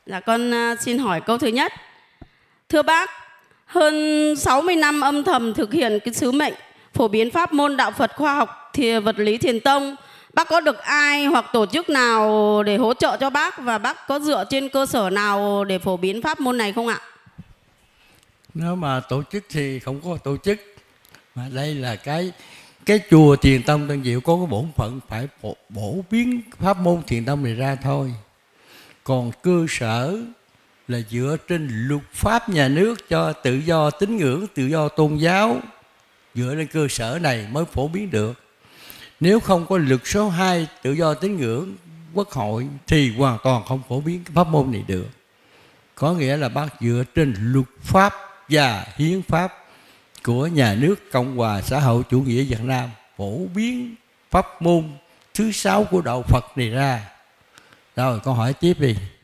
Dạ con xin hỏi câu thứ nhất. Thưa bác, hơn 60 năm âm thầm thực hiện cái sứ mệnh phổ biến pháp môn đạo Phật khoa học vật lý thiền tông, bác có được ai hoặc tổ chức nào để hỗ trợ cho bác, và bác có dựa trên cơ sở nào để phổ biến pháp môn này không ạ? Nếu mà tổ chức thì không có tổ chức, mà đây là cái chùa Thiền Tông Tân Diệu có cái bổn phận phải bổ biến pháp môn thiền tông này ra thôi. Còn cơ sở là dựa trên luật pháp nhà nước cho tự do tín ngưỡng, tự do tôn giáo, dựa lên cơ sở này mới phổ biến được. Nếu không có luật số 2 tự do tín ngưỡng quốc hội thì hoàn toàn không phổ biến cái pháp môn này được. Có nghĩa là bác dựa trên luật pháp và hiến pháp của nhà nước Cộng hòa xã hội chủ nghĩa Việt Nam phổ biến pháp môn thứ 6 của đạo Phật này ra. Rồi con hỏi tiếp đi.